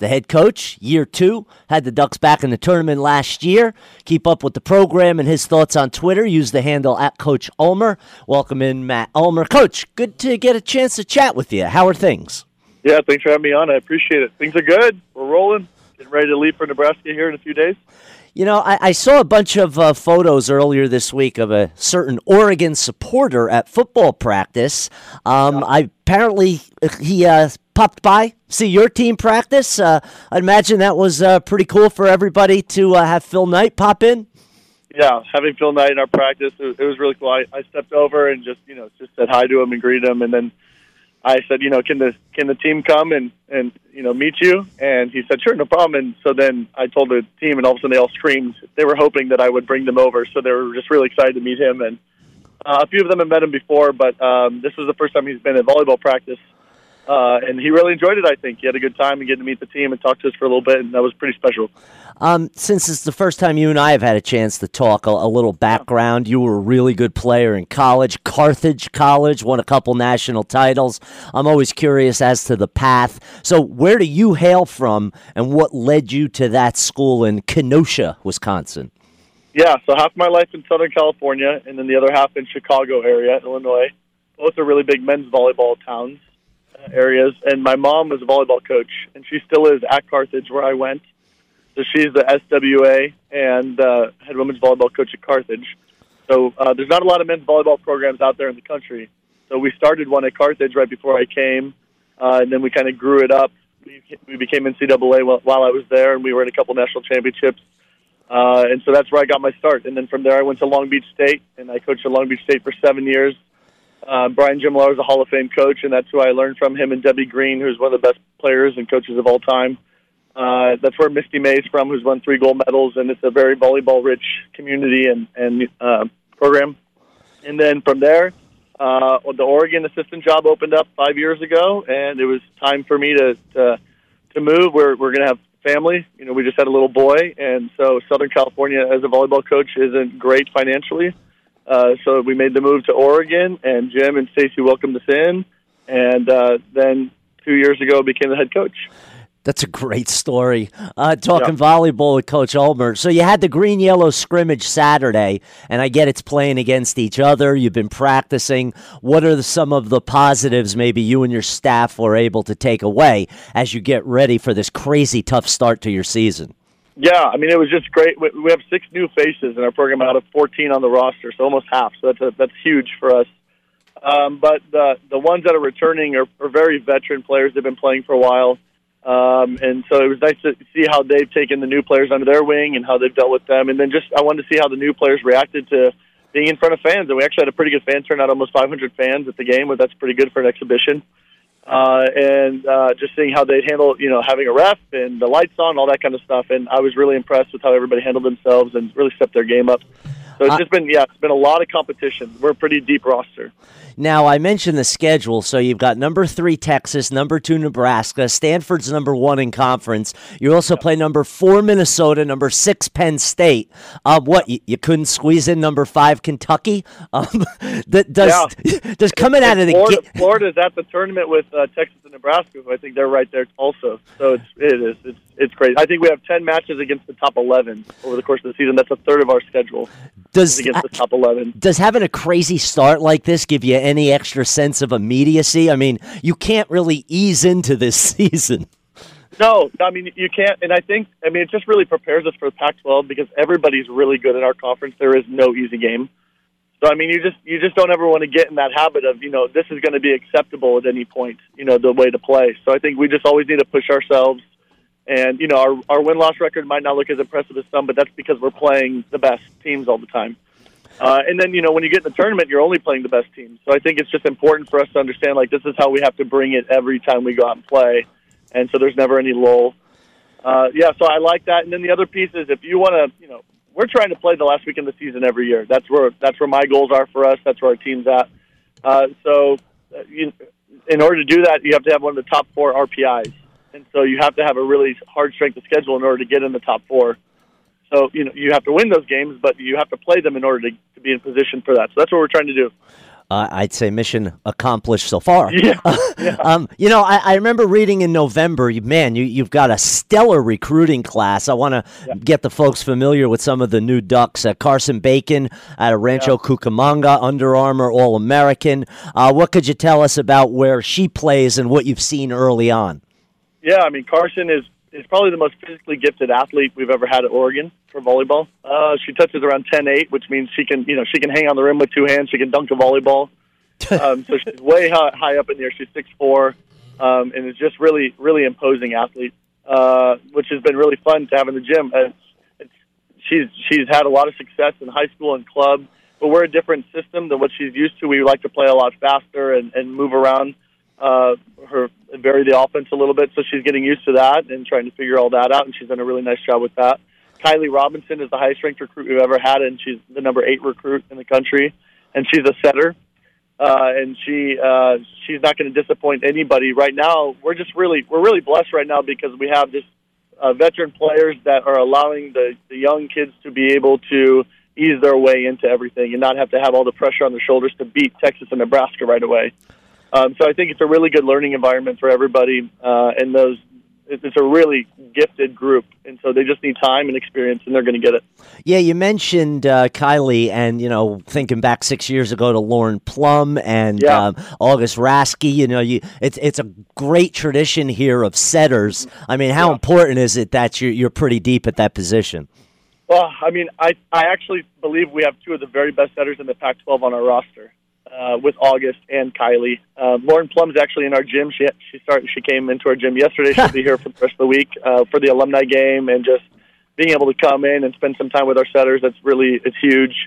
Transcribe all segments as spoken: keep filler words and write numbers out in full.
the head coach, year two. Had the Ducks back in the tournament last year. Keep up with the program and his thoughts on Twitter. Use the handle at Coach Ulmer. Welcome in Matt Ulmer. Coach, good to get a chance to chat with you. How are things? Yeah, thanks for having me on. I appreciate it. Things are good. We're rolling. Getting ready to leave for Nebraska here in a few days. You know, I, I saw a bunch of uh, photos earlier this week of a certain Oregon supporter at football practice. Um, yeah. I apparently he uh, popped by, see your team practice. Uh, I imagine that was uh, pretty cool for everybody to uh, have Phil Knight pop in. Yeah, having Phil Knight in our practice, it was, it was really cool. I, I stepped over and just, you know, just said hi to him and greet him, and then I said, you know, can the can the team come and, and, you know, meet you? And he said, sure, no problem. And so then I told the team, and all of a sudden they all screamed. They were hoping that I would bring them over, so they were just really excited to meet him. And uh, a few of them have met him before, but um, this was the first time he's been at volleyball practice. Uh, and he really enjoyed it, I think. He had a good time and getting to meet the team and talk to us for a little bit, and that was pretty special. Um, since it's the first time you and I have had a chance to talk, a, a little background. You were a really good player in college, Carthage College, won a couple national titles. I'm always curious as to the path. So where do you hail from, and what led you to that school in Kenosha, Wisconsin? Yeah, so half my life in Southern California, and then the other half in Chicago area, Illinois. Both are really big men's volleyball towns. Areas, and my mom was a volleyball coach, and she still is at Carthage where I went. So she's the S W A and uh, head women's volleyball coach at Carthage. So uh, there's not a lot of men's volleyball programs out there in the country. So we started one at Carthage right before I came, uh, and then we kind of grew it up. We, we became N C double A while, while I was there, and we were in a couple national championships. Uh, and so that's where I got my start. And then from there I went to Long Beach State, and I coached at Long Beach State for seven years. Uh, Brian Jimlar is a Hall of Fame coach, and that's who I learned from, him and Debbie Green, who's one of the best players and coaches of all time. Uh, that's where Misty May's from, who's won three gold medals, and it's a very volleyball-rich community and, and uh, program. And then from there, uh, the Oregon assistant job opened up five years ago, and it was time for me to to, to move. We're, we're going to have family. You know, we just had a little boy, and so Southern California as a volleyball coach isn't great financially. Uh, so we made the move to Oregon, and Jim and Stacy welcomed us in, and uh, then two years ago became the head coach. That's a great story. Uh, talking yeah. volleyball with Coach Ulmer. So you had the green-yellow scrimmage Saturday, and I get it's playing against each other. You've been practicing. What are the, some of the positives maybe you and your staff were able to take away as you get ready for this crazy tough start to your season? Yeah, I mean, it was just great. We have six new faces in our program out of fourteen on the roster, so almost half. So that's a, that's huge for us. Um, but the the ones that are returning are, are very veteran players. They've been playing for a while. Um, and so it was nice to see how they've taken the new players under their wing and how they've dealt with them. And then just I wanted to see how the new players reacted to being in front of fans. And we actually had a pretty good fan turnout, almost five hundred fans at the game, but that's pretty good for an exhibition. Uh, and uh, just seeing how they'd handle, you know, having a ref and the lights on, all that kind of stuff. And I was really impressed with how everybody handled themselves and really stepped their game up. So it's just been, yeah, it's been a lot of competition. We're a pretty deep roster. Now, I mentioned the schedule, so you've got number three Texas, number two Nebraska, Stanford's number one in conference. You also play number four Minnesota, number six Penn State. Uh, what, you, you couldn't squeeze in number five Kentucky? Um, that does yeah. does coming out of the Florida, gate. Florida's at the tournament with uh, Texas and Nebraska, who I think they're right there also. So it's it is it's it's great. I think we have ten matches against the top eleven over the course of the season. That's a third of our schedule. Does against the top eleven. Does having a crazy start like this give you any extra sense of immediacy? I mean, you can't really ease into this season. No, I mean, you can't. And I think, I mean, it just really prepares us for the Pac twelve because everybody's really good in our conference. There is no easy game. So, I mean, you just you just don't ever want to get in that habit of, you know, this is going to be acceptable at any point, you know, the way to play. So I think we just always need to push ourselves. And, you know, our, our win-loss record might not look as impressive as some, but that's because we're playing the best teams all the time. Uh, and then, you know, when you get in the tournament, you're only playing the best teams. So I think it's just important for us to understand, like, this is how we have to bring it every time we go out and play. And so there's never any lull. Uh, yeah, so I like that. And then the other piece is if you want to, you know, we're trying to play the last week of the season every year. That's where that's where my goals are for us. That's where our team's at. Uh, so uh, you, in order to do that, you have to have one of the top four R P Is. And so you have to have a really hard strength of schedule in order to get in the top four. So, you know, you have to win those games, but you have to play them in order to, to be in position for that. So that's what we're trying to do. Uh, I'd say mission accomplished so far. Yeah. yeah. um, you know, I, I remember reading in November, you, man, you, you've got a stellar recruiting class. I want to yeah. get the folks familiar with some of the new Ducks. Uh, Carson Bacon out of Rancho yeah. Cucamonga, Under Armour All-American. Uh, what could you tell us about where she plays and what you've seen early on? Yeah, I mean, Carson is, is probably the most physically gifted athlete we've ever had at Oregon for volleyball. Uh, she touches around ten eight, which means she can, you know, she can hang on the rim with two hands. She can dunk a volleyball. um, so she's way high, high up in the air. She's six four, um, and is just really, really imposing athlete, uh, which has been really fun to have in the gym. Uh, it's, she's she's had a lot of success in high school and club, but we're a different system than what she's used to. We like to play a lot faster and, and move around uh, her, vary the offense a little bit. So she's getting used to that and trying to figure all that out, and she's done a really nice job with that. Kylie Robinson is the highest ranked recruit we've ever had, and she's the number eight recruit in the country, and she's a setter. Uh, and she uh, she's not going to disappoint anybody. Right now, we're just really we're really blessed right now because we have just uh, veteran players that are allowing the, the young kids to be able to ease their way into everything and not have to have all the pressure on their shoulders to beat Texas and Nebraska right away. Um, so I think it's a really good learning environment for everybody, uh, and those it's a really gifted group, and so they just need time and experience, and they're going to get it. Yeah, you mentioned uh, Kylie, and, you know, thinking back six years ago to Lauren Plum and yeah. um, August Rasky, you know, you it's it's a great tradition here of setters. I mean, how yeah. important is it that you're, you're pretty deep at that position? Well, I mean, I, I actually believe we have two of the very best setters in the Pac twelve on our roster. Uh, with August and Kylie. Uh, Lauren Plum's actually in our gym. She she started. She came into our gym yesterday. She'll be here for the rest of the week uh, for the alumni game, and just being able to come in and spend some time with our setters. That's really it's huge.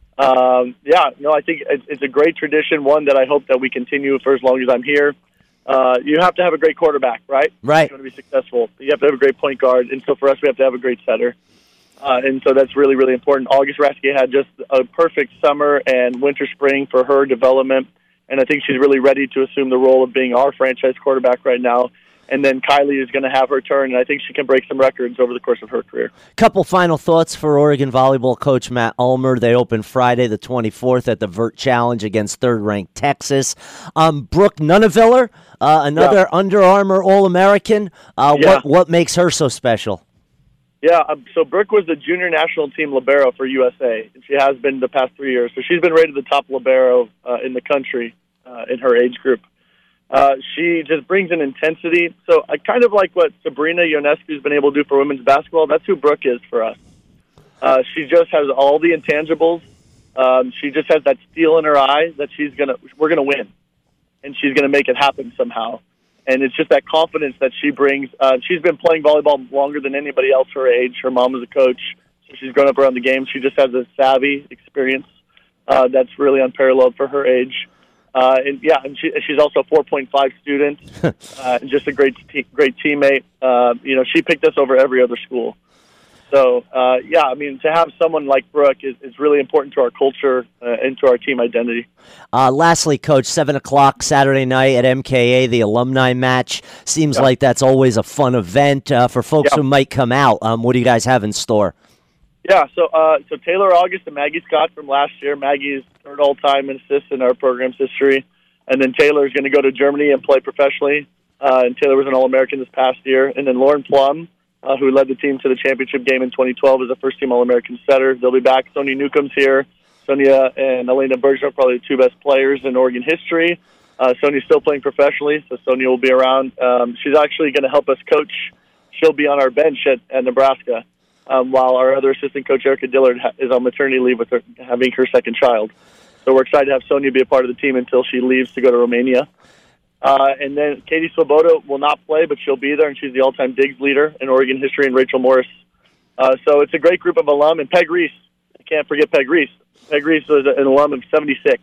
Um, yeah, no, I think it's, it's a great tradition. One that I hope that we continue for as long as I'm here. Uh, you have to have a great quarterback, right? Right. If you want to be successful. You have to have a great point guard, and so for us, we have to have a great setter. Uh, and so that's really, really important. August Rasky had just a perfect summer and winter, spring for her development, and I think she's really ready to assume the role of being our franchise quarterback right now. And then Kylie is going to have her turn, and I think she can break some records over the course of her career. Couple final thoughts for Oregon volleyball coach Matt Ulmer. They open Friday the twenty-fourth at the Vert Challenge against third-ranked Texas. Um, Brooke Nuneviller, uh, another yeah. Under Armour All-American. Uh, yeah. What what makes her so special? Yeah, um, so Brooke was the junior national team libero for U S A, and she has been the past three years. So she's been rated the top libero uh, in the country uh, in her age group. Uh, she just brings an intensity. So I kind of like what Sabrina Ionescu's been able to do for women's basketball. That's who Brooke is for us. Uh, she just has all the intangibles. Um, she just has that steel in her eye that she's gonna we're gonna win, and she's gonna make it happen somehow. And it's just that confidence that she brings. Uh, she's been playing volleyball longer than anybody else her age. Her mom was a coach, so she's grown up around the game. She just has a savvy experience uh, that's really unparalleled for her age. Uh, and yeah, and she, she's also a four point five student, uh, and just a great, te- great teammate. Uh, you know, she picked us over every other school. So, uh, yeah, I mean, to have someone like Brooke is, is really important to our culture uh, and to our team identity. Uh, lastly, Coach, seven o'clock Saturday night at M K A, the alumni match. Seems yeah. like that's always a fun event uh, for folks yeah. who might come out. Um, what do you guys have in store? Yeah, so uh, so Taylor August and Maggie Scott from last year. Maggie's third all-time in assists in our program's history. And then Taylor's going to go to Germany and play professionally. Uh, and Taylor was an All-American this past year. And then Lauren Plum, Uh, who led the team to the championship game in twenty twelve as a first-team All-American setter. They'll be back. Sonia Newcomb's here. Sonia and Elena Bergeron are probably the two best players in Oregon history. Uh, Sonia's still playing professionally, so Sonia will be around. Um, she's actually going to help us coach. She'll be on our bench at, at Nebraska, um, while our other assistant coach, Erica Dillard, ha- is on maternity leave with her having her second child. So we're excited to have Sonia be a part of the team until she leaves to go to Romania. Uh, and then Katie Swoboda will not play, but she'll be there, and she's the all-time digs leader in Oregon history, and Rachel Morris. Uh, so it's a great group of alum. And Peg Reese, I can't forget Peg Reese. Peg Reese was an alum of seventy-six.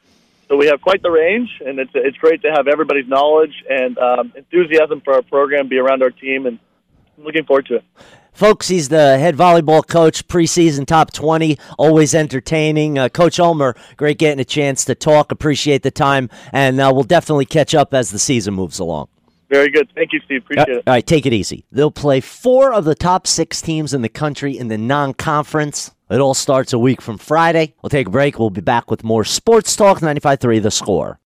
So we have quite the range, and it's it's great to have everybody's knowledge and um, enthusiasm for our program be around our team, and I'm looking forward to it. Folks, he's the head volleyball coach, preseason top twenty, always entertaining. Uh, Coach Ulmer, great getting a chance to talk. Appreciate the time, and uh, we'll definitely catch up as the season moves along. Very good. Thank you, Steve. Appreciate uh, it. All right, take it easy. They'll play four of the top six teams in the country in the non-conference. It all starts a week from Friday. We'll take a break. We'll be back with more Sports Talk, ninety-five point three The Score.